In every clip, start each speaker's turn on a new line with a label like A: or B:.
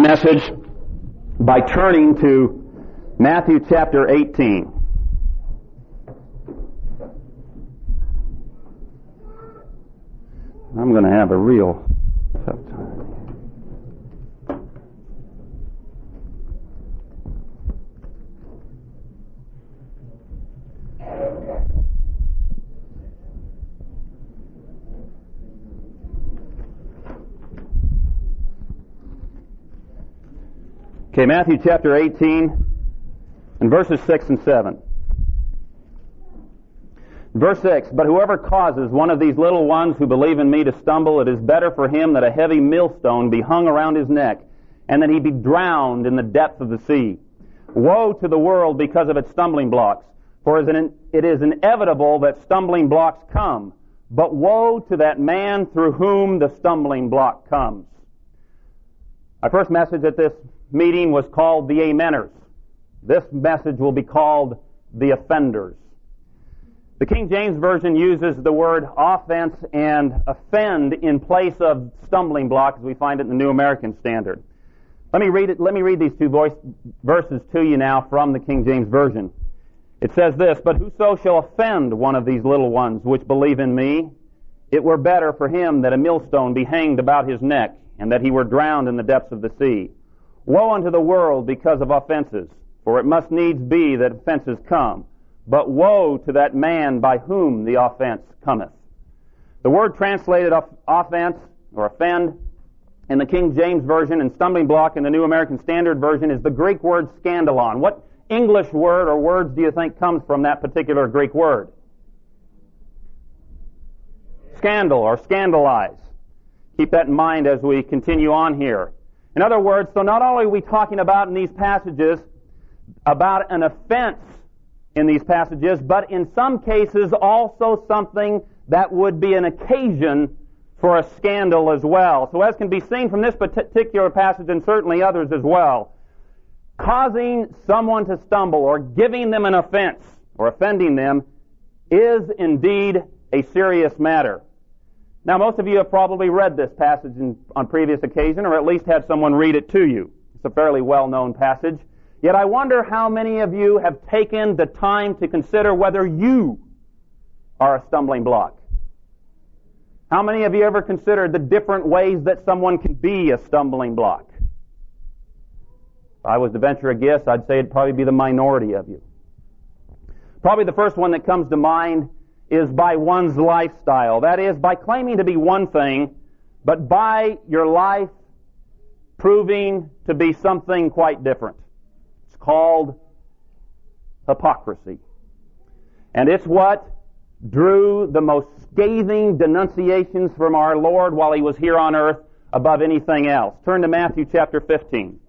A: message by turning to Matthew chapter 18. I'm going to have a real tough time. Okay, Matthew chapter 18 and verses 6 and 7. Verse 6, "But whoever causes one of these little ones who believe in me to stumble, it is better for him that a heavy millstone be hung around his neck, and that he be drowned in the depth of the sea. Woe to the world because of its stumbling blocks, for it is inevitable that stumbling blocks come, but woe to that man through whom the stumbling block comes." Our first message at this meeting was called the Ameners. This message will be called the Offenders. The King James Version uses the word offense and offend in place of stumbling block as we find it in the New American Standard. Let me read these two verses to you now from the King James Version. It says this, "But whoso shall offend one of these little ones which believe in me, it were better for him that a millstone be hanged about his neck, and that he were drowned in the depths of the sea. Woe unto the world because of offenses, for it must needs be that offenses come. But woe to that man by whom the offense cometh." The word translated offense or offend in the King James Version and stumbling block in the New American Standard Version is the Greek word scandalon. What English word or words do you think comes from that particular Greek word? Scandal or scandalize. Keep that in mind as we continue on here. In other words, so not only are we talking about in these passages about an offense in these passages, but in some cases also something that would be an occasion for a scandal as well. So as can be seen from this particular passage and certainly others as well, causing someone to stumble or giving them an offense or offending them is indeed a serious matter. Now, most of you have probably read this passage on previous occasion, or at least had someone read it to you. It's a fairly well-known passage. Yet I wonder how many of you have taken the time to consider whether you are a stumbling block. How many of you ever considered the different ways that someone can be a stumbling block? If I was to venture a guess, I'd say it'd probably be the minority of you. Probably the first one that comes to mind is by one's lifestyle. That is, by claiming to be one thing, but by your life proving to be something quite different. It's called hypocrisy. And it's what drew the most scathing denunciations from our Lord while He was here on earth above anything else. Turn to Matthew chapter 15.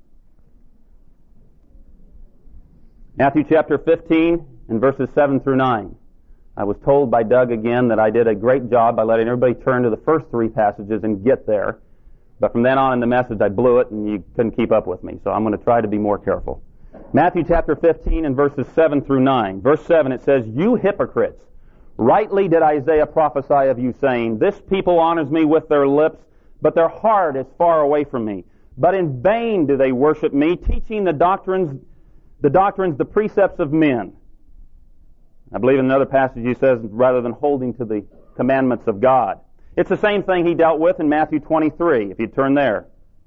A: Matthew chapter 15 and verses 7 through 9. I was told by Doug again that I did a great job by letting everybody turn to the first three passages and get there. But from then on in the message, I blew it and you couldn't keep up with me. So I'm going to try to be more careful. Matthew chapter 15 and verses 7 through 9. Verse 7, it says, "You hypocrites, rightly did Isaiah prophesy of you, saying, This people honors me with their lips, but their heart is far away from me. But in vain do they worship me, teaching the doctrines, the precepts of men." I believe in another passage he says, rather than holding to the commandments of God. It's the same thing he dealt with in Matthew 23, if you turn there.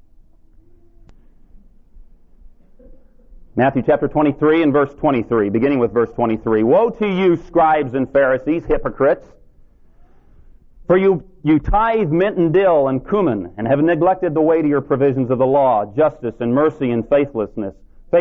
A: Matthew chapter 23 and verse 23, beginning with verse 23. "Woe to you, scribes and Pharisees, hypocrites! For you tithe mint and dill and cumin, and have neglected the weightier provisions of the law, justice and mercy and faithfulness.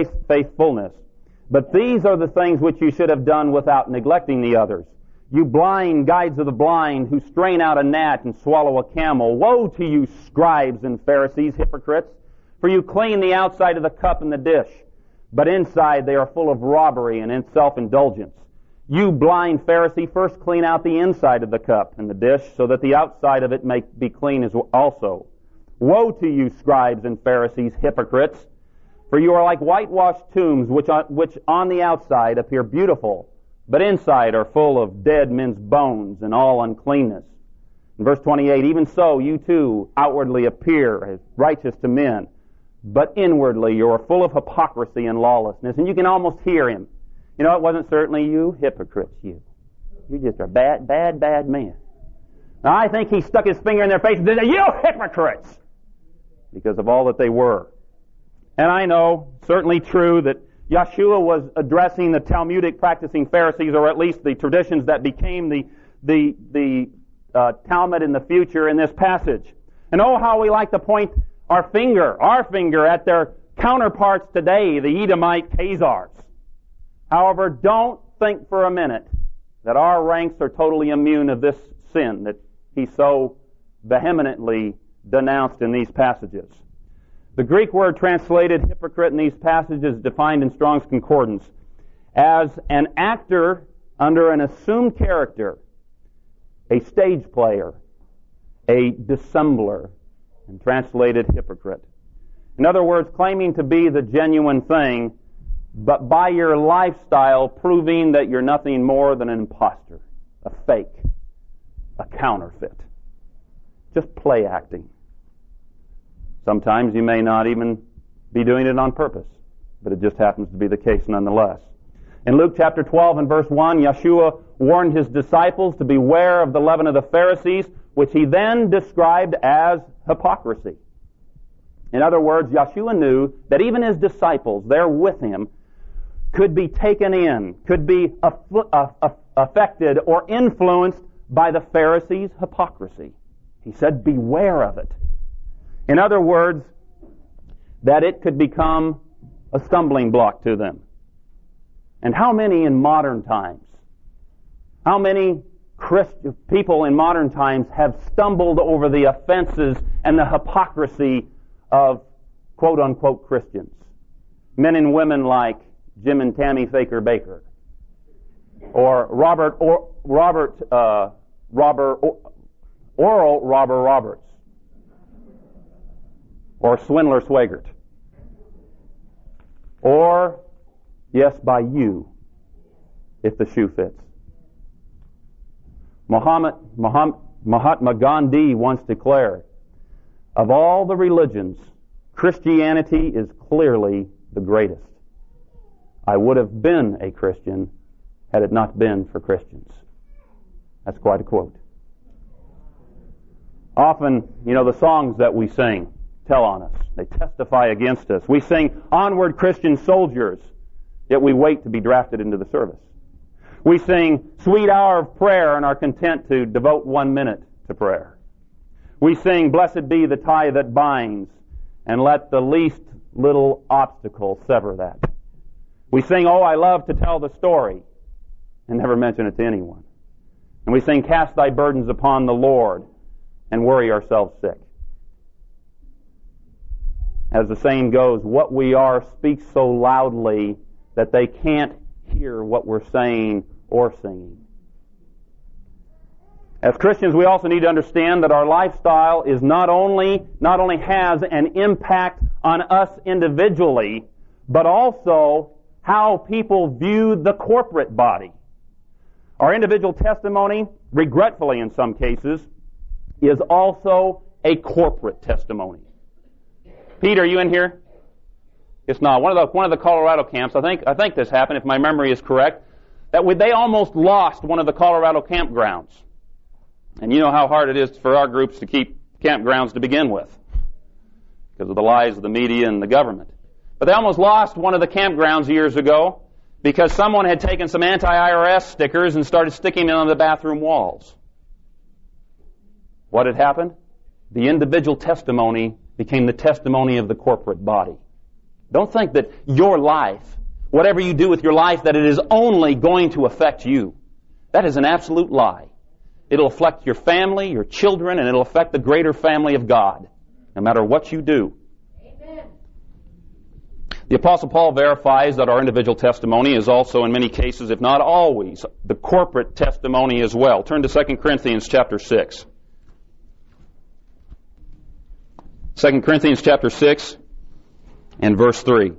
A: But these are the things which you should have done without neglecting the others. You blind guides of the blind, who strain out a gnat and swallow a camel. Woe to you, scribes and Pharisees, hypocrites! For you clean the outside of the cup and the dish, but inside they are full of robbery and self-indulgence. You blind Pharisee, first clean out the inside of the cup and the dish, so that the outside of it may be clean as also. Woe to you, scribes and Pharisees, hypocrites! For you are like whitewashed tombs, which on the outside appear beautiful, but inside are full of dead men's bones and all uncleanness. In verse 28, "Even so, you too outwardly appear as righteous to men, but inwardly you are full of hypocrisy and lawlessness. And you can almost hear him. You know, it wasn't certainly you, hypocrites, you. You're just a bad, bad, bad man. Now, I think he stuck his finger in their face and said, you hypocrites! Because of all that they were. And I know, certainly true, that Yeshua was addressing the Talmudic practicing Pharisees, or at least the traditions that became the Talmud in the future in this passage. And oh, how we like to point our finger at their counterparts today, the Edomite Khazars. However, don't think for a minute that our ranks are totally immune of this sin that he so vehemently denounced in these passages. The Greek word translated hypocrite in these passages is defined in Strong's Concordance as an actor under an assumed character, a stage player, a dissembler, and translated hypocrite. In other words, claiming to be the genuine thing, but by your lifestyle proving that you're nothing more than an imposter, a fake, a counterfeit. Just play acting. Sometimes you may not even be doing it on purpose, but it just happens to be the case nonetheless. In Luke chapter 12 and verse 1, Yeshua warned his disciples to beware of the leaven of the Pharisees, which he then described as hypocrisy. In other words, Yeshua knew that even his disciples there with him could be taken in, could be affected or influenced by the Pharisees' hypocrisy. He said, beware of it. In other words, that it could become a stumbling block to them. And how many in modern times, how many Christian people in modern times have stumbled over the offenses and the hypocrisy of quote-unquote Christians? Men and women like Jim and Tammy Faker Baker, or Oral Robber Roberts, or Swindler Swagert, or, yes, by you, if the shoe fits. Mahatma Gandhi once declared, of all the religions, Christianity is clearly the greatest. I would have been a Christian had it not been for Christians. That's quite a quote. Often, the songs that we sing tell on us. They testify against us. We sing, onward Christian soldiers, yet we wait to be drafted into the service. We sing, sweet hour of prayer, and are content to devote 1 minute to prayer. We sing, blessed be the tie that binds, and let the least little obstacle sever that. We sing, oh, I love to tell the story, and never mention it to anyone. And we sing, cast thy burdens upon the Lord, and worry ourselves sick. As the saying goes, what we are speaks so loudly that they can't hear what we're saying or singing. As Christians, we also need to understand that our lifestyle is not only has an impact on us individually, but also how people view the corporate body. Our individual testimony, regretfully in some cases, is also a corporate testimony. Pete, are you in here? It's not. One of the Colorado camps, I think this happened, if my memory is correct, that they almost lost one of the Colorado campgrounds. And you know how hard it is for our groups to keep campgrounds to begin with, because of the lies of the media and the government. But they almost lost one of the campgrounds years ago because someone had taken some anti-IRS stickers and started sticking them on the bathroom walls. What had happened? The individual testimony became the testimony of the corporate body. Don't think that your life, whatever you do with your life, that it is only going to affect you. That is an absolute lie. It'll affect your family, your children, and it'll affect the greater family of God, no matter what you do. Amen. The Apostle Paul verifies that our individual testimony is also, in many cases, if not always, the corporate testimony as well. Turn to 2 Corinthians chapter 6. 2 Corinthians chapter 6 and verse 3.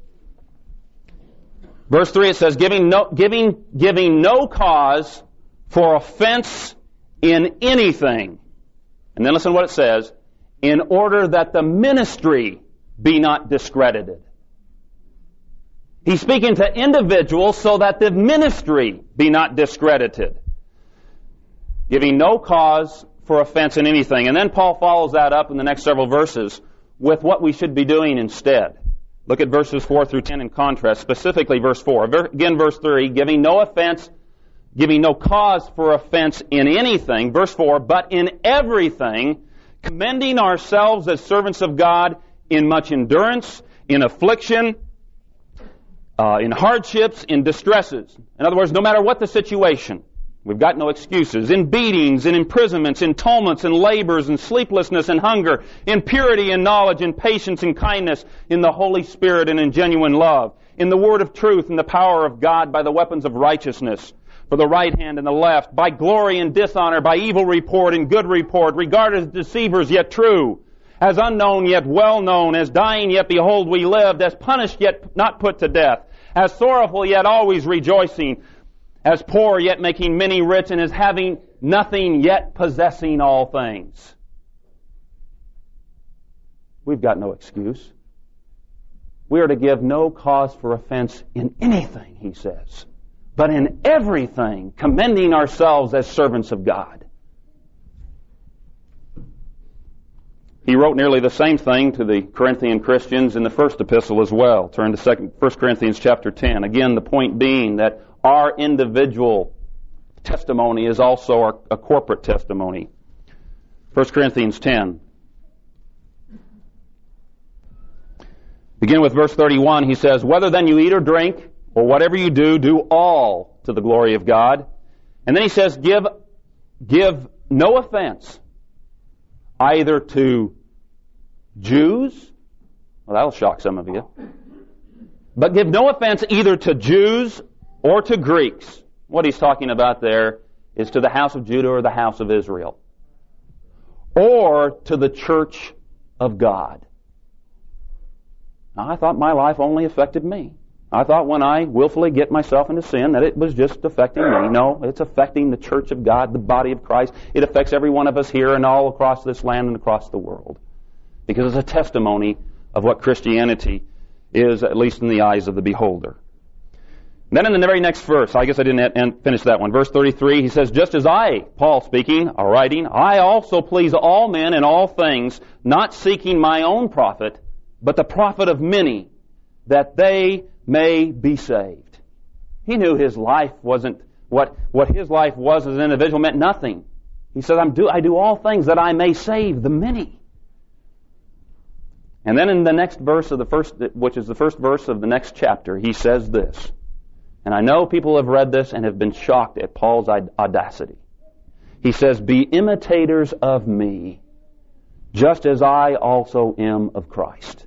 A: Verse 3, it says, giving no cause for offense in anything. And then listen to what it says. In order that the ministry be not discredited. He's speaking to individuals so that the ministry be not discredited, giving no cause for offense in anything. And then Paul follows that up in the next several verses with what we should be doing instead. Look at verses 4 through 10 in contrast, specifically verse 4. Again, verse 3, giving no cause for offense in anything. Verse 4, but in everything, commending ourselves as servants of God in much endurance, in affliction, in hardships, in distresses. In other words, no matter what the situation, we've got no excuses. In beatings, in imprisonments, in tumults, in labors, in sleeplessness, in hunger, in purity and knowledge, in patience and kindness, in the Holy Spirit and in genuine love, in the word of truth and the power of God by the weapons of righteousness, for the right hand and the left, by glory and dishonor, by evil report and good report, regarded as deceivers yet true, as unknown yet well known, as dying yet behold we lived, as punished yet not put to death, as sorrowful yet always rejoicing, as poor yet making many rich, and as having nothing yet possessing all things. We've got no excuse. We are to give no cause for offense in anything, he says, but in everything, commending ourselves as servants of God. He wrote nearly the same thing to the Corinthian Christians in the first epistle as well. Turn to 1 Corinthians chapter 10. Again, the point being that our individual testimony is also a corporate testimony. 1 Corinthians 10. Begin with verse 31. He says, whether then you eat or drink, or whatever you do, do all to the glory of God. And then he says, give no offense either to Jews, well, that'll shock some of you, but give no offense either to Jews or to Greeks. What he's talking about there is to the house of Judah or the house of Israel, or to the church of God. Now, I thought my life only affected me. I thought when I willfully get myself into sin that it was just affecting me. No, it's affecting the church of God, the body of Christ. It affects every one of us here and all across this land and across the world. Because it's a testimony of what Christianity is, at least in the eyes of the beholder. Then in the very next verse, I guess I didn't finish that one. Verse 33, he says, just as I, Paul speaking, or writing, I also please all men in all things, not seeking my own profit, but the profit of many, that they may be saved. He knew his life wasn't, what his life was as an individual meant nothing. He said, I do all things that I may save the many. And then in the next verse of the first, which is the first verse of the next chapter, he says this. And I know people have read this and have been shocked at Paul's audacity. He says, be imitators of me, just as I also am of Christ.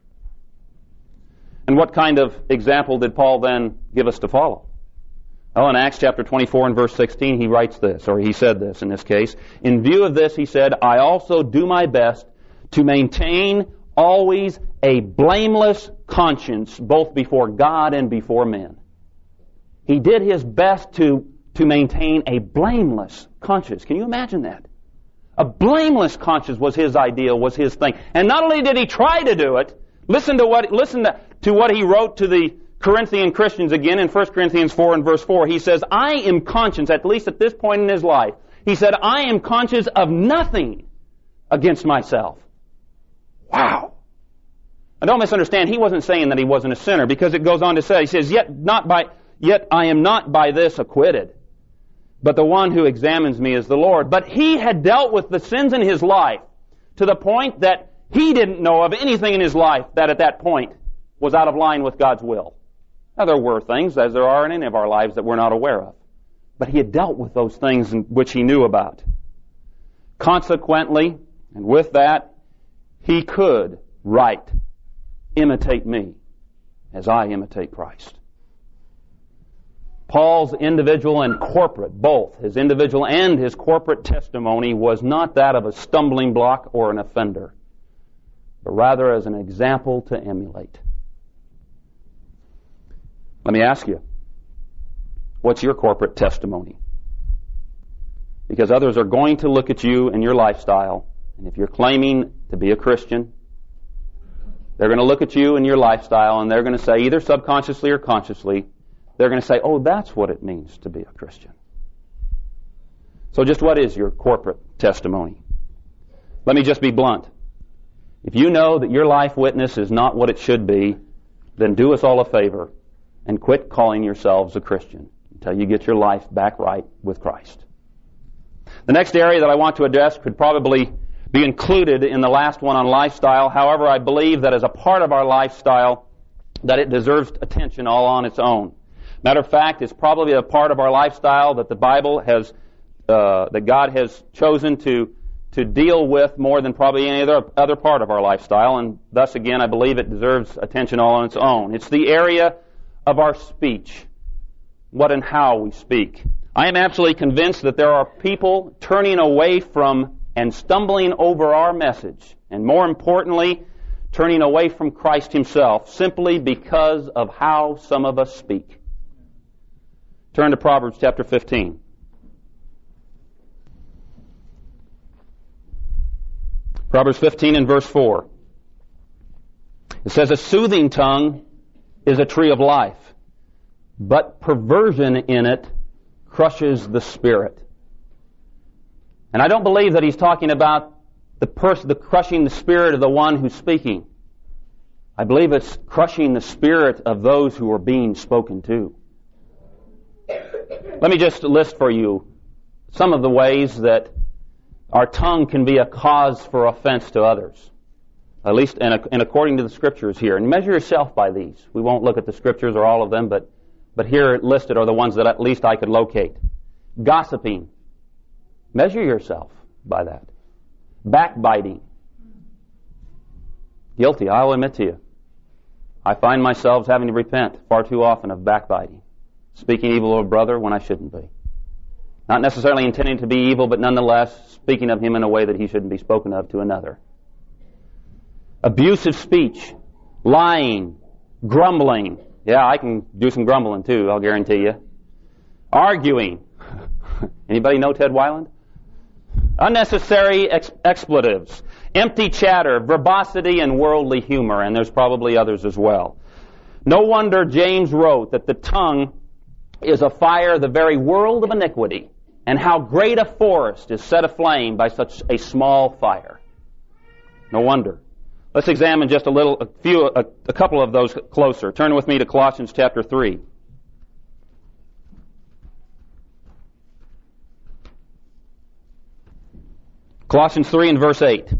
A: And what kind of example did Paul then give us to follow? Well, in Acts chapter 24 and verse 16, he writes this, or he said this in this case. In view of this, he said, I also do my best to maintain always a blameless conscience, both before God and before men. He did his best to maintain a blameless conscience. Can you imagine that? A blameless conscience was his ideal, was his thing. And not only did he try to do it, listen to what he wrote to the Corinthian Christians again in 1 Corinthians 4 and verse 4. He says, I am conscious, at least at this point in his life, he said, I am conscious of nothing against myself. Wow. Now don't misunderstand, he wasn't saying that he wasn't a sinner, because it goes on to say, he says, yet I am not by this acquitted, but the one who examines me is the Lord. But he had dealt with the sins in his life to the point that he didn't know of anything in his life that at that point was out of line with God's will. Now there were things, as there are in any of our lives, that we're not aware of. But he had dealt with those things which he knew about. Consequently, and with that, he could write, imitate me as I imitate Christ. Paul's individual and corporate, both his individual and his corporate testimony, was not that of a stumbling block or an offender, but rather as an example to emulate. Let me ask you, what's your corporate testimony? Because others are going to look at you and your lifestyle, and if you're claiming to be a Christian, They're going to look at you and your lifestyle, and they're going to say, either subconsciously or consciously, they're going to say, oh, that's what it means to be a Christian. So just what is your corporate testimony? Let me just be blunt. If you know that your life witness is not what it should be, then do us all a favor and quit calling yourselves a Christian until you get your life back right with Christ. The next area that I want to address could probably be included in the last one on lifestyle. However, I believe that as a part of our lifestyle, that it deserves attention all on its own. Matter of fact, it's probably a part of our lifestyle that the Bible has, that God has chosen to deal with more than probably any other part of our lifestyle, and thus again I believe it deserves attention all on its own. It's the area of our speech, what and how we speak. I am absolutely convinced that there are people turning away from and stumbling over our message, and more importantly, turning away from Christ Himself, simply because of how some of us speak. Turn to Proverbs chapter 15. Proverbs 15 and verse 4. It says, a soothing tongue is a tree of life, but perversion in it crushes the spirit. And I don't believe that he's talking about the crushing the spirit of the one who's speaking. I believe it's crushing the spirit of those who are being spoken to. Let me just list for you some of the ways that our tongue can be a cause for offense to others, at least and according to the Scriptures here. And measure yourself by these. We won't look at the Scriptures or all of them, but here listed are the ones that at least I could locate. Gossiping. Measure yourself by that. Backbiting. Guilty, I'll admit to you. I find myself having to repent far too often of backbiting. Speaking evil of a brother when I shouldn't be. Not necessarily intending to be evil, but nonetheless speaking of him in a way that he shouldn't be spoken of to another. Abusive speech, lying, grumbling. Yeah, I can do some grumbling too, I'll guarantee you. Arguing. Anybody know Ted Weiland? Unnecessary expletives, empty chatter, verbosity, and worldly humor, and there's probably others as well. No wonder James wrote that the tongue is a fire, the very world of iniquity, and how great a forest is set aflame by such a small fire. No wonder. Let's examine just a couple of those closer. Turn with me to Colossians chapter 3. Colossians 3 and verse 8.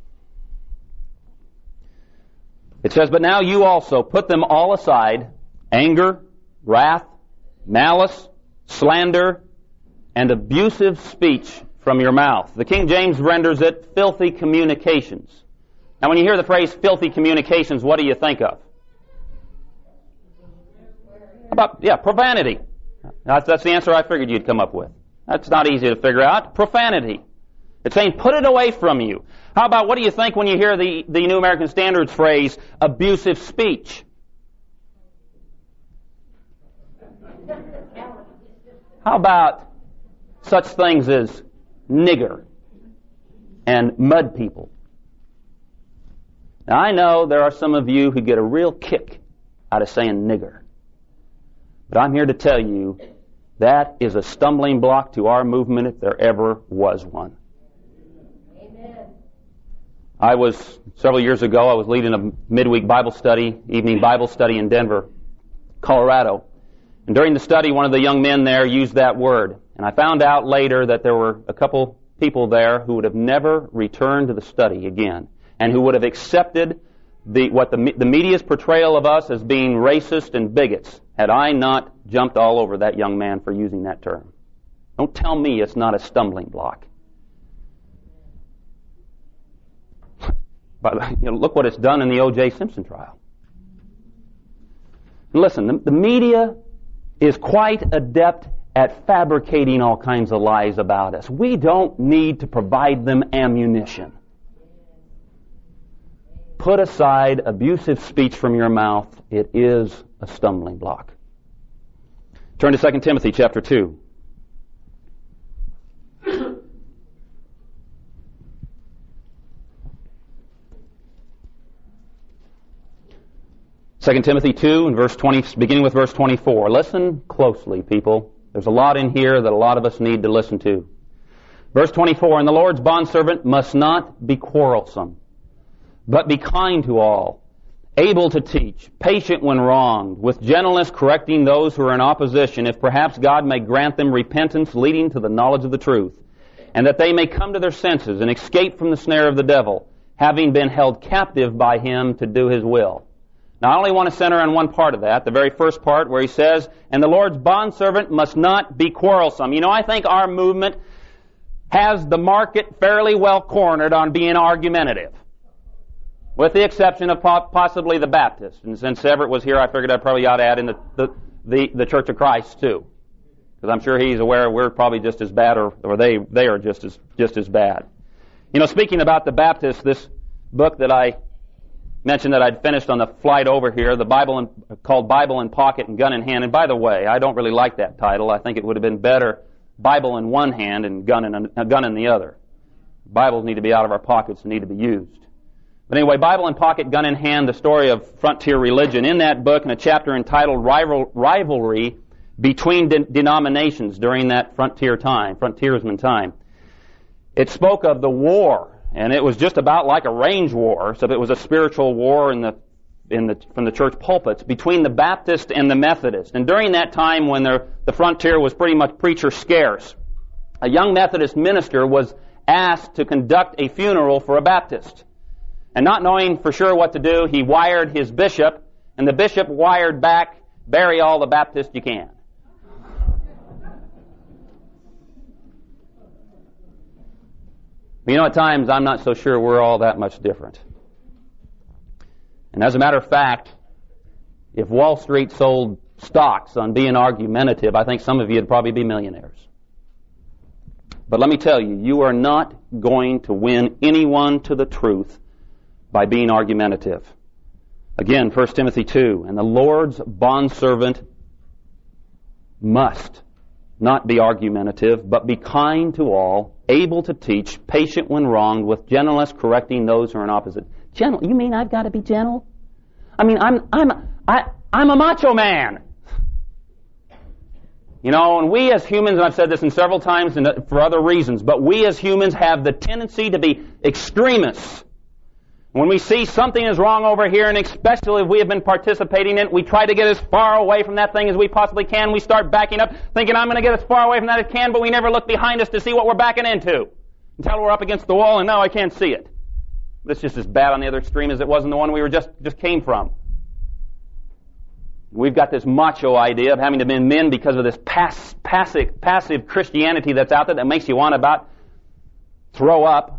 A: It says, but now you also put them all aside, anger, wrath, malice, slander, and abusive speech from your mouth. The King James renders it filthy communications. Now when you hear the phrase filthy communications, what do you think of? Profanity. That's the answer I figured you'd come up with. That's not easy to figure out. Profanity. It's saying put it away from you. How about, what do you think when you hear the New American Standards phrase, abusive speech? How about such things as nigger and mud people? Now I know there are some of you who get a real kick out of saying nigger. But I'm here to tell you that is a stumbling block to our movement if there ever was one. Several years ago, I was leading a midweek Bible study, evening Bible study in Denver, Colorado. And during the study, one of the young men there used that word. And I found out later that there were a couple people there who would have never returned to the study again, and who would have accepted the media's portrayal of us as being racist and bigots had I not jumped all over that young man for using that term. Don't tell me it's not a stumbling block. But look what it's done in the O.J. Simpson trial. And listen, the media is quite adept at fabricating all kinds of lies about us. We don't need to provide them ammunition. Put aside abusive speech from your mouth. It is a stumbling block. Turn to 2 Timothy chapter 2. 2 Timothy 2, and verse 20, beginning with verse 24. Listen closely, people. There's a lot in here that a lot of us need to listen to. Verse 24, "And the Lord's bondservant must not be quarrelsome, but be kind to all, able to teach, patient when wronged, with gentleness correcting those who are in opposition, if perhaps God may grant them repentance leading to the knowledge of the truth, and that they may come to their senses and escape from the snare of the devil, having been held captive by him to do his will." Now, I only want to center on one part of that, the very first part where he says, "And the Lord's bondservant must not be quarrelsome." You know, I think our movement has the market fairly well cornered on being argumentative, with the exception of possibly the Baptists. And since Everett was here, I figured I probably ought to add in the Church of Christ too, because I'm sure he's aware we're probably just as bad, or they are just as bad. You know, speaking about the Baptists, this book that I mentioned that I'd finished on the flight over here, called Bible in Pocket and Gun in Hand. And by the way, I don't really like that title. I think it would have been better Bible in one hand and gun in the other. Bibles need to be out of our pockets and need to be used. But anyway, Bible in Pocket, Gun in Hand, the story of frontier religion. In that book, in a chapter entitled Rivalry Between Denominations During that Frontiersman Time, it spoke of the war, and it was just about like a range war, so it was a spiritual war from the church pulpits between the Baptist and the Methodist. And during that time when the frontier was pretty much preacher scarce, a young Methodist minister was asked to conduct a funeral for a Baptist. And not knowing for sure what to do, he wired his bishop, and the bishop wired back, "Bury all the Baptists you can." But you know, at times I'm not so sure we're all that much different. And as a matter of fact, if Wall Street sold stocks on being argumentative, I think some of you would probably be millionaires. But let me tell you, you are not going to win anyone to the truth by being argumentative. Again, 1 Timothy 2, "And the Lord's bondservant must not be argumentative, but be kind to all, able to teach, patient when wronged, with gentleness correcting those who are in opposite." Gentle? You mean I've got to be gentle? I mean, I'm a macho man. You know, and we as humans, and I've said this several times and for other reasons, but we as humans have the tendency to be extremists. When we see something is wrong over here, and especially if we have been participating in it, we try to get as far away from that thing as we possibly can. We start backing up, thinking I'm going to get as far away from that as I can, but we never look behind us to see what we're backing into until we're up against the wall, and now I can't see it. But it's just as bad on the other extreme as it was in the one we were just came from. We've got this macho idea of having to be men because of this passive Christianity that's out there that makes you want to about throw up,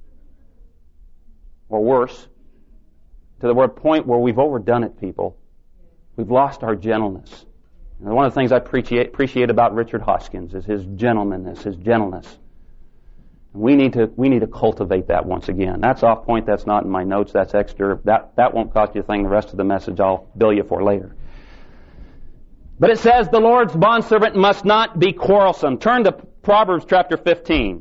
A: or worse, to the point where we've overdone it, people. We've lost our gentleness. And one of the things I appreciate about Richard Hoskins is his gentlemanness, his gentleness. We need to cultivate that once again. That's off point. That's not in my notes. That's extra. That won't cost you a thing. The rest of the message I'll bill you for later. But it says the Lord's bondservant must not be quarrelsome. Turn to Proverbs chapter 15.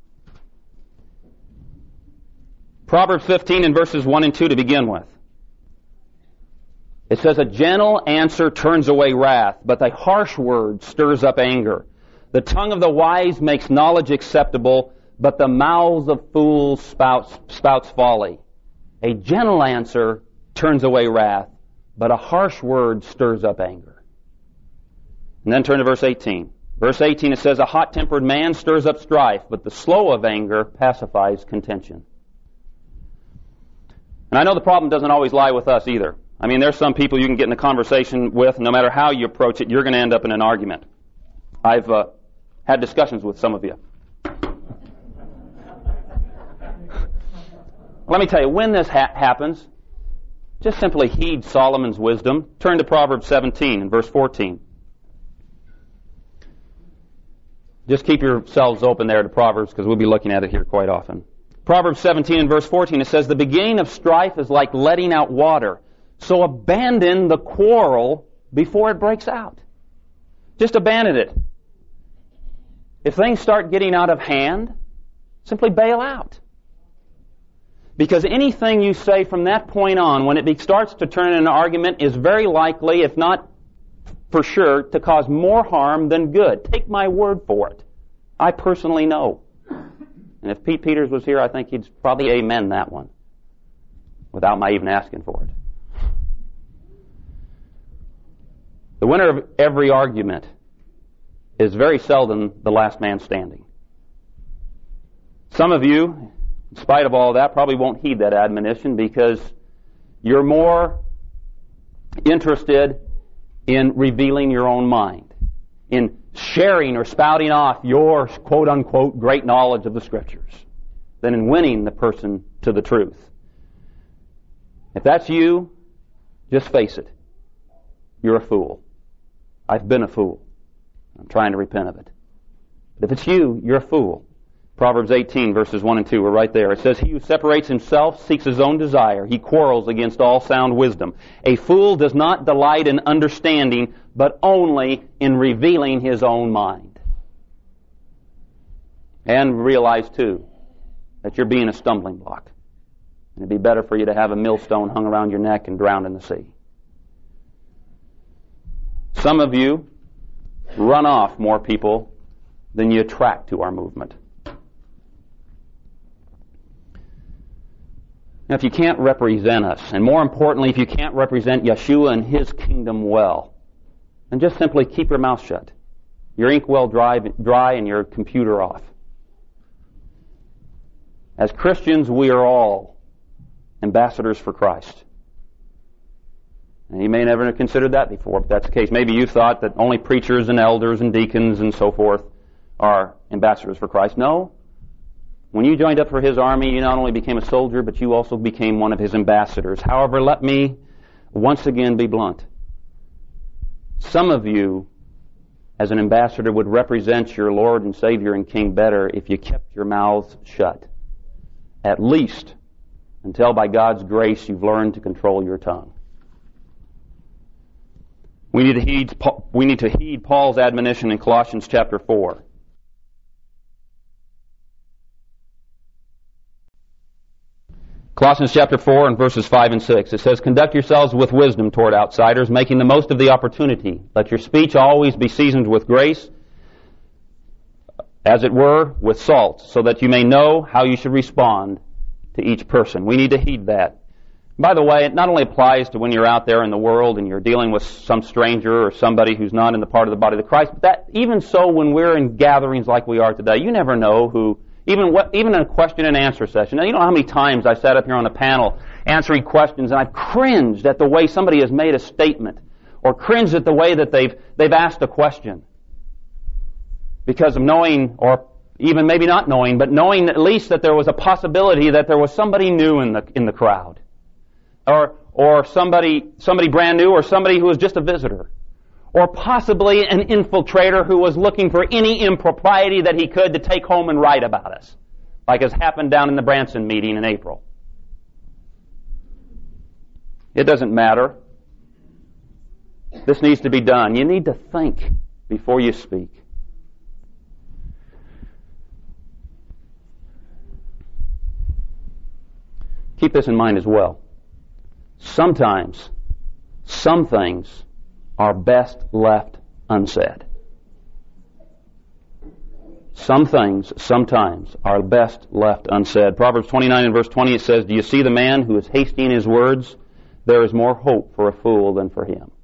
A: Proverbs 15 and verses 1 and 2 to begin with. It says, "A gentle answer turns away wrath, but a harsh word stirs up anger. The tongue of the wise makes knowledge acceptable, but the mouths of fools spouts folly. A gentle answer turns away wrath, but a harsh word stirs up anger." And then turn to verse 18. Verse 18, it says, "A hot-tempered man stirs up strife, but the slow of anger pacifies contention." And I know the problem doesn't always lie with us either. I mean, there's some people you can get in a conversation with, no matter how you approach it, you're going to end up in an argument. I've had discussions with some of you. Let me tell you, when this happens, just simply heed Solomon's wisdom. Turn to Proverbs 17 and verse 14. Just keep yourselves open there to Proverbs, because we'll be looking at it here quite often. Proverbs 17 and verse 14, it says, "The beginning of strife is like letting out water, so abandon the quarrel before it breaks out." Just abandon it. If things start getting out of hand, simply bail out. Because anything you say from that point on, when it starts to turn into an argument, is very likely, if not for sure, to cause more harm than good. Take my word for it. I personally know. And if Pete Peters was here, I think he'd probably amen that one, without my even asking for it. The winner of every argument is very seldom the last man standing. Some of you, in spite of all that, probably won't heed that admonition because you're more interested in revealing your own mind, in sharing or spouting off your quote-unquote great knowledge of the Scriptures, than in winning the person to the truth. If that's you, just face it. You're a fool. I've been a fool. I'm trying to repent of it. But if it's you, you're a fool. Proverbs 18, verses 1 and 2 are right there. It says, "He who separates himself seeks his own desire. He quarrels against all sound wisdom. A fool does not delight in understanding, but only in revealing his own mind." And realize, too, that you're being a stumbling block. And it'd be better for you to have a millstone hung around your neck and drowned in the sea. Some of you run off more people than you attract to our movement. Now, if you can't represent us, and more importantly, if you can't represent Yeshua and His kingdom well, then just simply keep your mouth shut, your ink well dry, and your computer off. As Christians, we are all ambassadors for Christ. And you may never have considered that before, but that's the case. Maybe you thought that only preachers and elders and deacons and so forth are ambassadors for Christ. No. When you joined up for His army, you not only became a soldier, but you also became one of His ambassadors. However, let me once again be blunt. Some of you, as an ambassador, would represent your Lord and Savior and King better if you kept your mouths shut. At least until by God's grace you've learned to control your tongue. We need to heed Paul's admonition in Colossians chapter 4. Colossians chapter 4 and verses 5 and 6. It says, "Conduct yourselves with wisdom toward outsiders, making the most of the opportunity. Let your speech always be seasoned with grace, as it were, with salt, so that you may know how you should respond to each person." We need to heed that. By the way, it not only applies to when you're out there in the world and you're dealing with some stranger or somebody who's not in the part of the body of Christ, but that even so when we're in gatherings like we are today, you never know who, even in a question and answer session. Now, you know how many times I sat up here on a panel answering questions and I've cringed at the way somebody has made a statement or cringed at the way that they've asked a question because of knowing, or even maybe not knowing, but knowing at least that there was a possibility that there was somebody new in the crowd. Or somebody brand new, or somebody who was just a visitor. Or possibly an infiltrator who was looking for any impropriety that he could to take home and write about us, like has happened down in the Branson meeting in April. It doesn't matter. This needs to be done. You need to think before you speak. Keep this in mind as well. Sometimes, some things are best left unsaid. Some things, sometimes, are best left unsaid. Proverbs 29 and verse 20, it says, "Do you see the man who is hasty in his words? There is more hope for a fool than for him."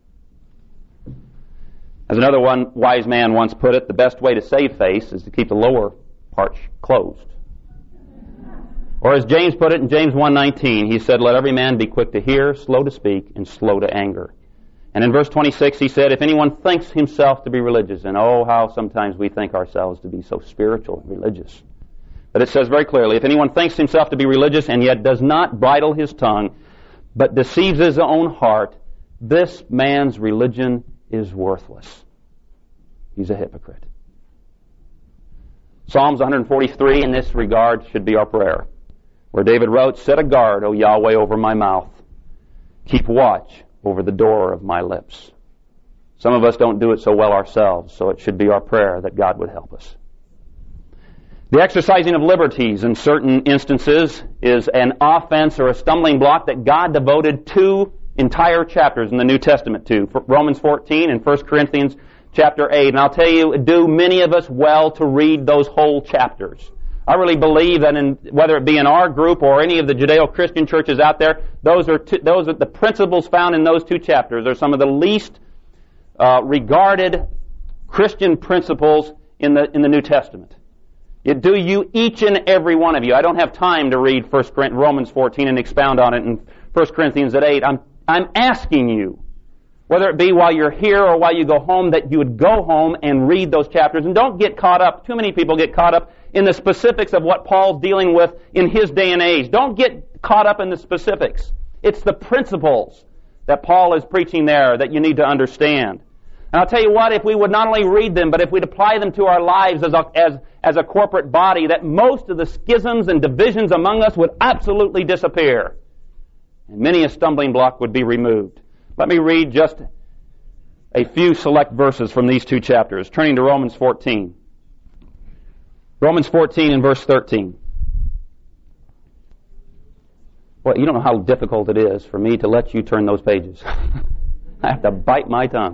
A: As another one wise man once put it, the best way to save face is to keep the lower part closed. Or as James put it in James 1:19, he said, "Let every man be quick to hear, slow to speak, and slow to anger." And in verse 26 he said, "If anyone thinks himself to be religious," and oh, how sometimes we think ourselves to be so spiritual and religious. But it says very clearly, "If anyone thinks himself to be religious and yet does not bridle his tongue, but deceives his own heart, this man's religion is worthless." He's a hypocrite. Psalms 143 in this regard should be our prayer, where David wrote, "Set a guard, O Yahweh, over my mouth. Keep watch over the door of my lips." Some of us don't do it so well ourselves, so it should be our prayer that God would help us. The exercising of liberties in certain instances is an offense or a stumbling block that God devoted 2 entire chapters in the New Testament to, Romans 14 and 1 Corinthians chapter 8. And I'll tell you, do many of us well to read those whole chapters. I really believe that whether it be in our group or any of the Judeo-Christian churches out there, those are the principles found in those 2 chapters are some of the least regarded Christian principles in the New Testament. Do you, each and every one of you. I don't have time to read Romans 14 and expound on it in 1 Corinthians at 8. I'm asking you, whether it be while you're here or while you go home, that you would go home and read those chapters. And don't get caught up. Too many people get caught up in the specifics of what Paul's dealing with in his day and age. Don't get caught up in the specifics. It's the principles that Paul is preaching there that you need to understand. And I'll tell you what, if we would not only read them, but if we'd apply them to our lives as a corporate body, that most of the schisms and divisions among us would absolutely disappear. And many a stumbling block would be removed. Let me read just a few select verses from these 2 chapters, turning to Romans 14. Romans 14 and verse 13. Well, you don't know how difficult it is for me to let you turn those pages. I have to bite my tongue.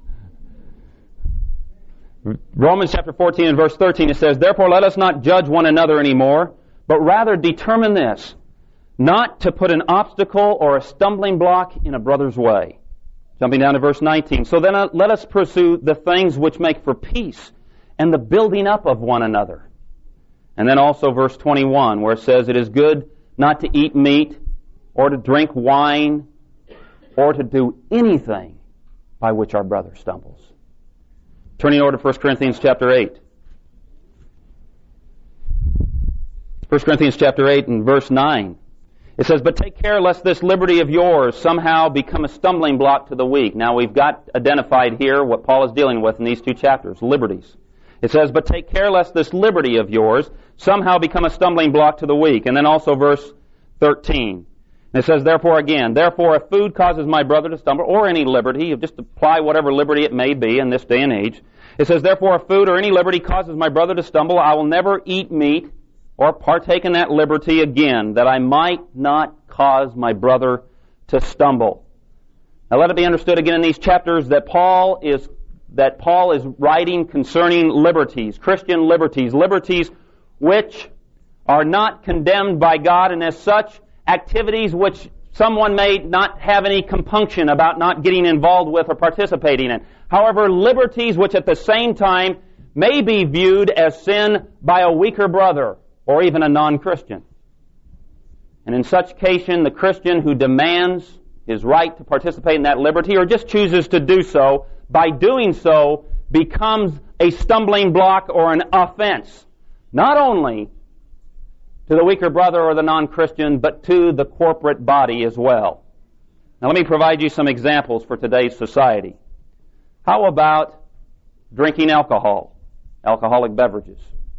A: Romans chapter 14 and verse 13, it says, "Therefore let us not judge one another anymore, but rather determine this, not to put an obstacle or a stumbling block in a brother's way." Jumping down to verse 19, "So then let us pursue the things which make for peace and the building up of one another." And then also verse 21, where it says, "It is good not to eat meat or to drink wine or to do anything by which our brother stumbles." Turning over to 1 Corinthians chapter 8. 1 Corinthians chapter 8 and verse 9. It says, "But take care lest this liberty of yours somehow become a stumbling block to the weak." Now we've got identified here what Paul is dealing with in these 2 chapters, liberties. It says, "But take care lest this liberty of yours somehow become a stumbling block to the weak." And then also verse 13. And it says, "Therefore again, therefore if food causes my brother to stumble," or any liberty, you just apply whatever liberty it may be in this day and age. It says, "Therefore if food or any liberty causes my brother to stumble, I will never eat meat or partake in that liberty again, that I might not cause my brother to stumble." Now let it be understood again in these chapters that Paul is writing concerning liberties, Christian liberties, liberties which are not condemned by God, and as such, activities which someone may not have any compunction about not getting involved with or participating in. However, liberties which at the same time may be viewed as sin by a weaker brother or even a non-Christian. And in such case, the Christian who demands his right to participate in that liberty or just chooses to do so, by doing so becomes a stumbling block or an offense, not only to the weaker brother or the non-Christian, but to the corporate body as well. Now let me provide you some examples for today's society. How about drinking alcohol, alcoholic beverages?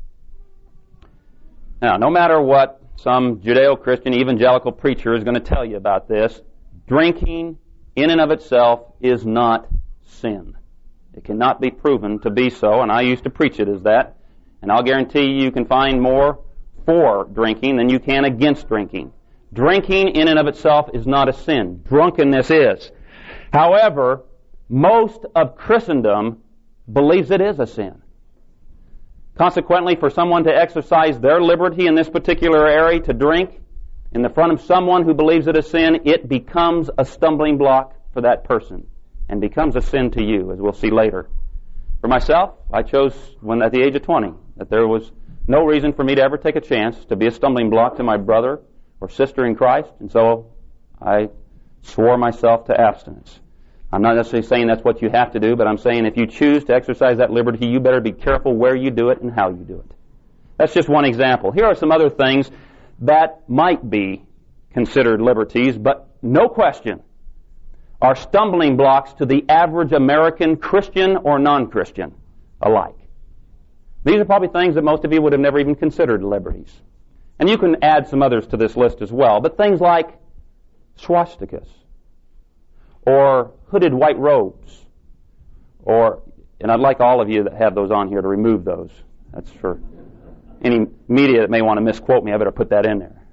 A: Now, no matter what some Judeo-Christian evangelical preacher is going to tell you about this, drinking in and of itself is not sin. It cannot be proven to be so, and I used to preach it as that. And I'll guarantee you can find more for drinking than you can against drinking. Drinking in and of itself is not a sin. Drunkenness is. However, most of Christendom believes it is a sin. Consequently, for someone to exercise their liberty in this particular area to drink in the front of someone who believes it a sin, it becomes a stumbling block for that person and becomes a sin to you, as we'll see later. For myself, I chose when at the age of 20 that there was no reason for me to ever take a chance to be a stumbling block to my brother or sister in Christ, and so I swore myself to abstinence. I'm not necessarily saying that's what you have to do, but I'm saying if you choose to exercise that liberty, you better be careful where you do it and how you do it. That's just one example. Here are some other things that might be considered liberties, but no question are stumbling blocks to the average American, Christian or non-Christian alike. These are probably things that most of you would have never even considered liberties. And you can add some others to this list as well, but things like swastikas, or hooded white robes, and I'd like all of you that have those on here to remove those. That's for any media that may want to misquote me, I better put that in there.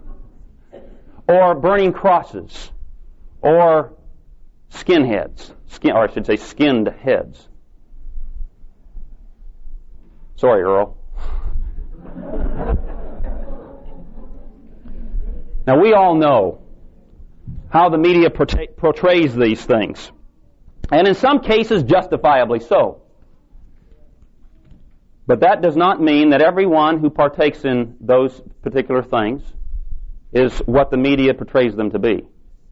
A: Or burning crosses. Or skinheads. Or I should say skinned heads. Sorry, Earl. Now, we all know how the media portrays these things. And in some cases, justifiably so. But that does not mean that everyone who partakes in those particular things is what the media portrays them to be.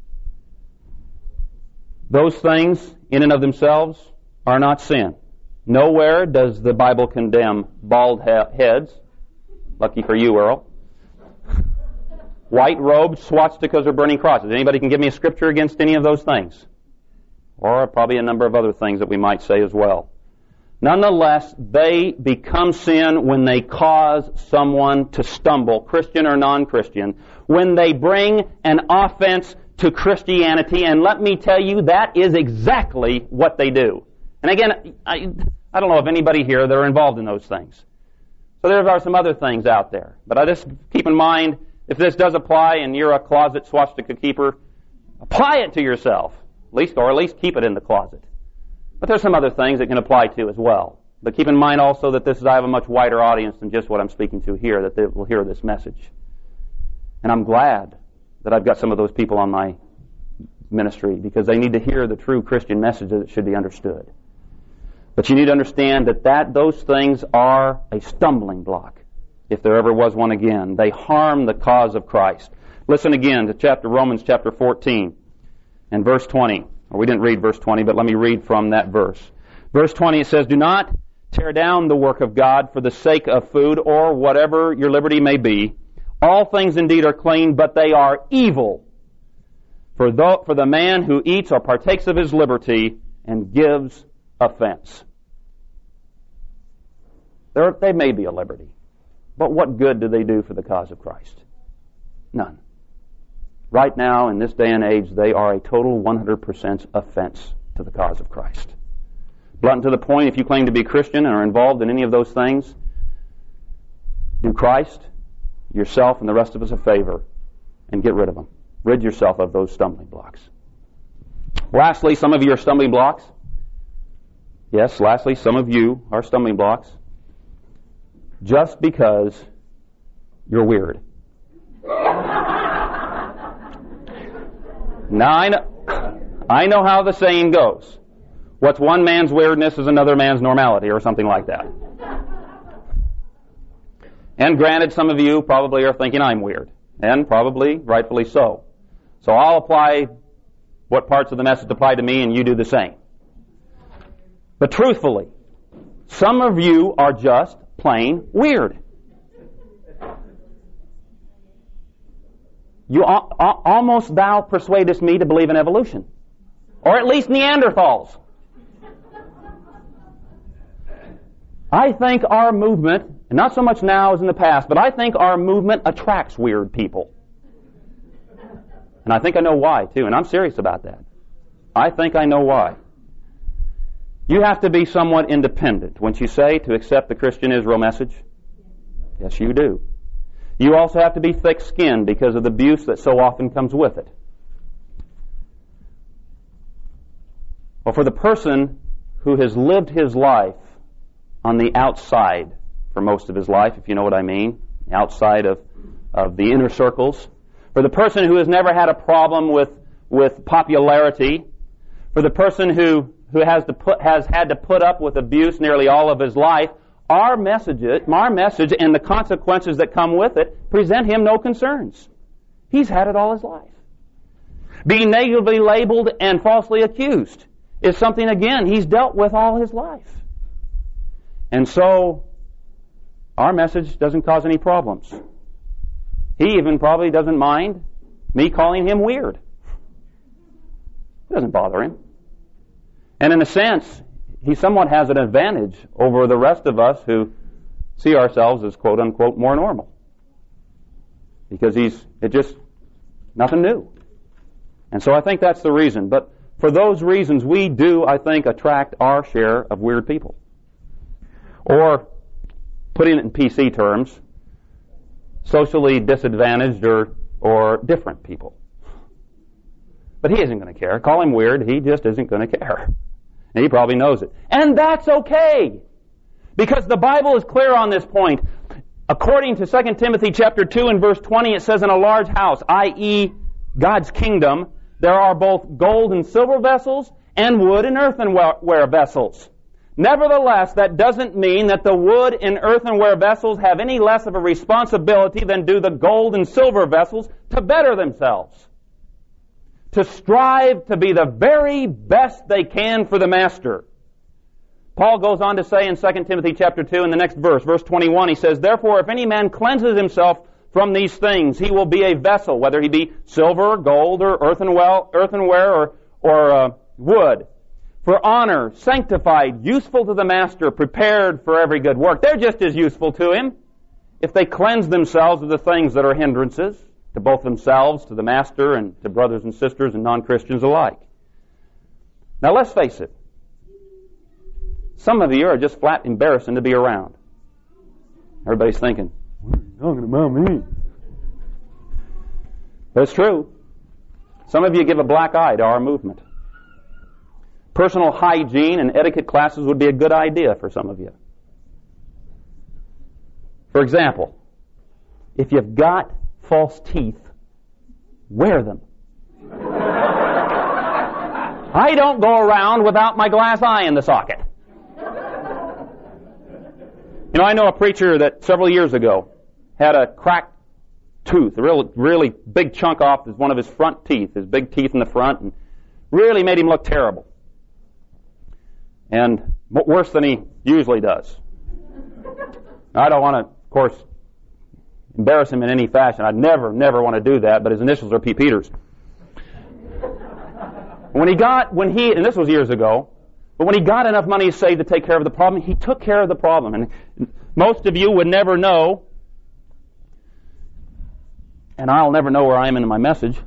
A: Those things, in and of themselves, are not sin. Nowhere does the Bible condemn bald heads. Lucky for you, Earl. White robes, swastikas, or burning crosses. Anybody can give me a scripture against any of those things? Or probably a number of other things that we might say as well. Nonetheless, they become sin when they cause someone to stumble, Christian or non-Christian, when they bring an offense to Christianity, and let me tell you, that is exactly what they do. And again, I don't know of anybody here that are involved in those things. So there are some other things out there. But I just keep in mind, if this does apply and you're a closet swastika keeper, apply it to yourself, or at least keep it in the closet. But there's some other things it can apply to as well. But keep in mind also that I have a much wider audience than just what I'm speaking to here, that they will hear this message. And I'm glad that I've got some of those people on my ministry, because they need to hear the true Christian message that should be understood. But you need to understand that those things are a stumbling block, if there ever was one again. They harm the cause of Christ. Listen again to Romans chapter 14 and verse 20. Well, we didn't read verse 20, but let me read from that verse. Verse 20, it says, "Do not tear down the work of God for the sake of food or whatever your liberty may be. All things indeed are clean, but they are evil for the man who eats or partakes of his liberty and gives offense." They may be a liberty, but what good do they do for the cause of Christ? None. Right now, in this day and age, they are a total 100% offense to the cause of Christ. Blunt to the point, if you claim to be Christian and are involved in any of those things, do Christ, yourself, and the rest of us a favor and get rid of them. Rid yourself of those stumbling blocks. Lastly, some of you are stumbling blocks. Yes, lastly, some of you are stumbling blocks just because you're weird. Now, I know how the saying goes. What's one man's weirdness is another man's normality, or something like that. And granted, some of you probably are thinking I'm weird, and probably rightfully so. So I'll apply what parts of the message apply to me, and you do the same. But truthfully, some of you are just plain weird. You almost thou persuadest me to believe in evolution. Or at least Neanderthals. I think our movement, and not so much now as in the past, but I think our movement attracts weird people. And I think I know why, too, and I'm serious about that. I think I know why. You have to be somewhat independent, wouldn't you say, to accept the Christian Israel message? Yes, you do. You also have to be thick-skinned because of the abuse that so often comes with it. Well, for the person who has lived his life on the outside for most of his life, if you know what I mean, outside of the inner circles, for the person who has never had a problem with popularity, for the person who has had to put up with abuse nearly all of his life, our message and the consequences that come with it present him no concerns. He's had it all his life. Being negatively labeled and falsely accused is something, again, he's dealt with all his life. And so, our message doesn't cause any problems. He even probably doesn't mind me calling him weird. It doesn't bother him. And in a sense, he somewhat has an advantage over the rest of us who see ourselves as quote-unquote more normal. Because it's just nothing new. And so I think that's the reason. But for those reasons, we do, I think, attract our share of weird people. Or putting it in PC terms, socially disadvantaged or different people. But he isn't going to care. Call him weird. He just isn't going to care. And he probably knows it. And that's okay. Because the Bible is clear on this point. According to 2 Timothy chapter 2 and verse 20, it says, in a large house, i.e. God's kingdom, there are both gold and silver vessels and wood and earthenware vessels. Nevertheless, that doesn't mean that the wood and earthenware vessels have any less of a responsibility than do the gold and silver vessels to better themselves, to strive to be the very best they can for the Master. Paul goes on to say in 2 Timothy chapter 2 in the next verse, verse 21, he says, therefore, if any man cleanses himself from these things, he will be a vessel, whether he be silver, gold, or earthenware, or wood, for honor, sanctified, useful to the Master, prepared for every good work. They're just as useful to him if they cleanse themselves of the things that are hindrances to both themselves, to the Master, and to brothers and sisters and non-Christians alike. Now let's face it. Some of you are just flat embarrassing to be around. Everybody's thinking, what are you talking about me? But it's true. Some of you give a black eye to our movement. Personal hygiene and etiquette classes would be a good idea for some of you. For example, if you've got false teeth, wear them. I don't go around without my glass eye in the socket. You know, I know a preacher that several years ago had a cracked tooth, a really big chunk off one of his front teeth, his big teeth in the front, and really made him look terrible. And worse than he usually does. I don't want to, of course, embarrass him in any fashion. I'd never want to do that, but his initials are P. Peters. And this was years ago, but when he got enough money saved to take care of the problem, he took care of the problem. And most of you would never know, and I'll never know where I am in my message.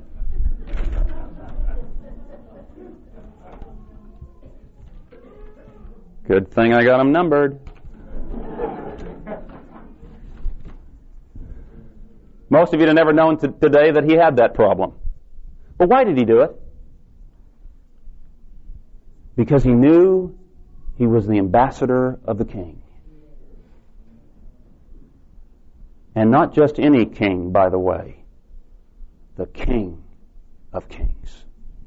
A: Good thing I got them numbered. Most of you have never known today that he had that problem. But why did he do it? Because he knew he was the ambassador of the King. And not just any king, by the way. The King of Kings.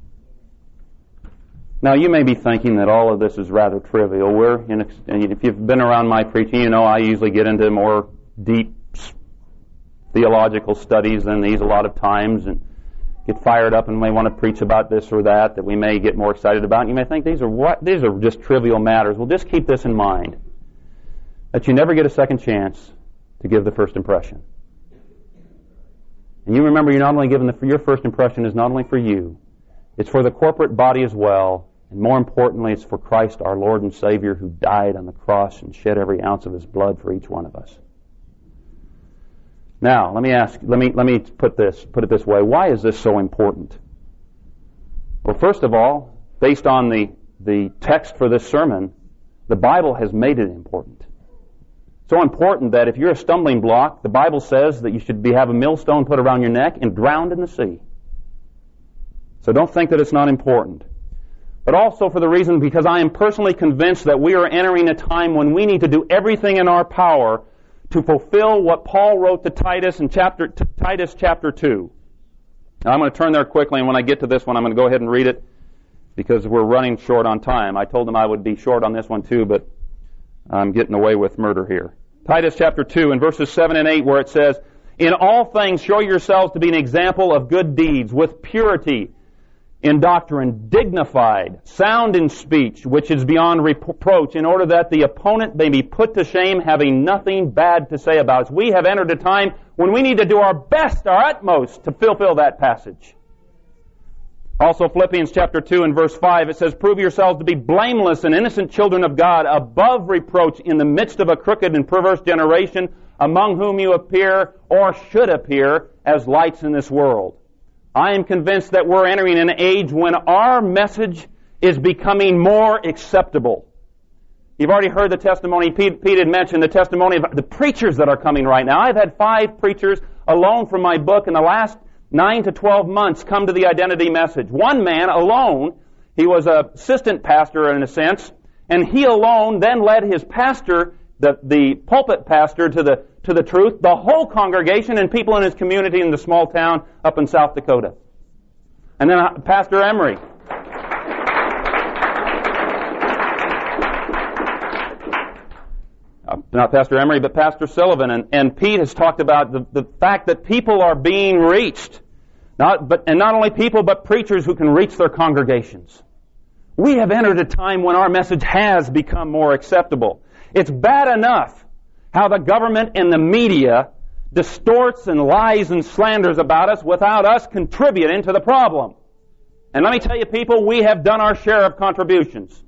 A: Now, you may be thinking that all of this is rather trivial. And if you've been around my preaching, you know I usually get into more deep theological studies than these a lot of times and get fired up and may want to preach about this or that we may get more excited about. And you may think these are just trivial matters. Well, just keep this in mind, that you never get a second chance to give the first impression. And you remember you're not only giving your first impression is not only for you, it's for the corporate body as well, and more importantly, it's for Christ our Lord and Savior who died on the cross and shed every ounce of His blood for each one of us. Now, let me put it this way. Why is this so important? Well, first of all, based on the text for this sermon, the Bible has made it important. So important that if you're a stumbling block, the Bible says that you should have a millstone put around your neck and drowned in the sea. So don't think that it's not important. But also for the reason because I am personally convinced that we are entering a time when we need to do everything in our power to fulfill what Paul wrote to Titus in Titus chapter 2. Now I'm going to turn there quickly, and when I get to this one, I'm going to go ahead and read it because we're running short on time. I told them I would be short on this one too, but I'm getting away with murder here. Titus chapter 2 in verses 7 and 8 where it says, in all things show yourselves to be an example of good deeds, with purity in doctrine, dignified, sound in speech, which is beyond reproach, in order that the opponent may be put to shame, having nothing bad to say about us. We have entered a time when we need to do our best, our utmost, to fulfill that passage. Also, Philippians chapter 2 and verse 5, it says, prove yourselves to be blameless and innocent children of God, above reproach in the midst of a crooked and perverse generation, among whom you appear, or should appear, as lights in this world. I am convinced that we're entering an age when our message is becoming more acceptable. You've already heard the testimony. Pete had mentioned the testimony of the preachers that are coming right now. I've had 5 preachers alone from my book in the last 9 to 12 months come to the identity message. One man alone, he was an assistant pastor in a sense, and he alone then led his pastor, the pulpit pastor, to the truth, the whole congregation and people in his community in the small town up in South Dakota. And then Pastor Emery. Not Pastor Emery, but Pastor Sullivan. And Pete has talked about the fact that people are being reached. And not only people, but preachers who can reach their congregations. We have entered a time when our message has become more acceptable. It's bad enough how the government and the media distorts and lies and slanders about us without us contributing to the problem. And let me tell you, people, we have done our share of contributions.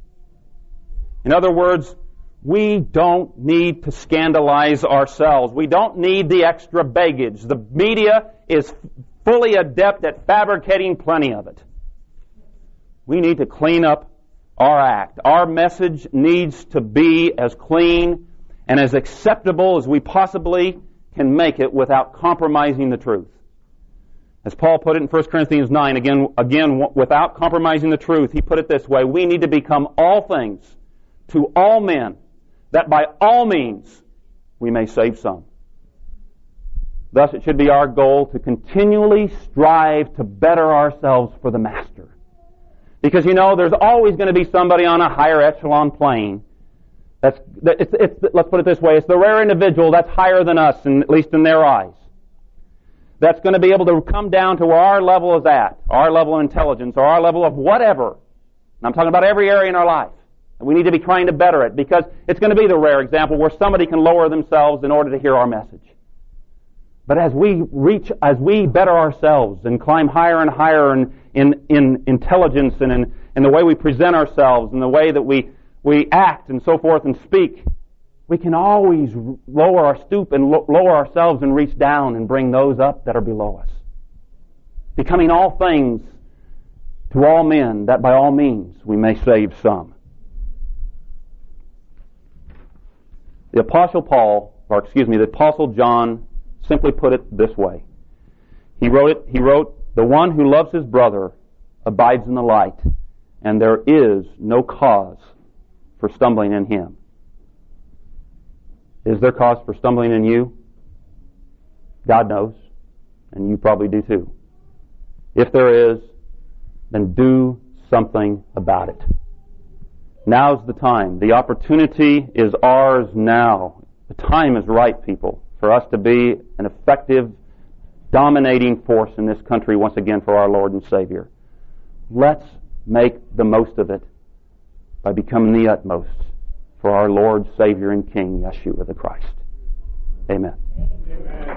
A: In other words, we don't need to scandalize ourselves. We don't need the extra baggage. The media is fully adept at fabricating plenty of it. We need to clean up our act. Our message needs to be as clean and as acceptable as we possibly can make it without compromising the truth. As Paul put it in 1 Corinthians 9, again, without compromising the truth, he put it this way: we need to become all things to all men, that by all means we may save some. Thus it should be our goal to continually strive to better ourselves for the Master. Because, there's always going to be somebody on a higher echelon plane. Let's put it this way, it's the rare individual that's higher than us, at least in their eyes. That's going to be able to come down to where our level is at, our level of intelligence, or our level of whatever. And I'm talking about every area in our life. And we need to be trying to better it, because it's going to be the rare example where somebody can lower themselves in order to hear our message. But as we better ourselves and climb higher and higher in intelligence and in the way we present ourselves and the way that we act and so forth and speak, we can always lower our stoop and lower ourselves and reach down and bring those up that are below us. Becoming all things to all men, that by all means we may save some. The Apostle John simply put it this way. He wrote, "The one who loves his brother abides in the light, and there is no cause for stumbling in him." Is there cause for stumbling in you? God knows, and you probably do too. If there is, then do something about it. Now's the time. The opportunity is ours now. The time is right, people, for us to be an effective, dominating force in this country once again for our Lord and Savior. Let's make the most of it by becoming the utmost for our Lord, Savior, and King, Yeshua the Christ. Amen. Amen.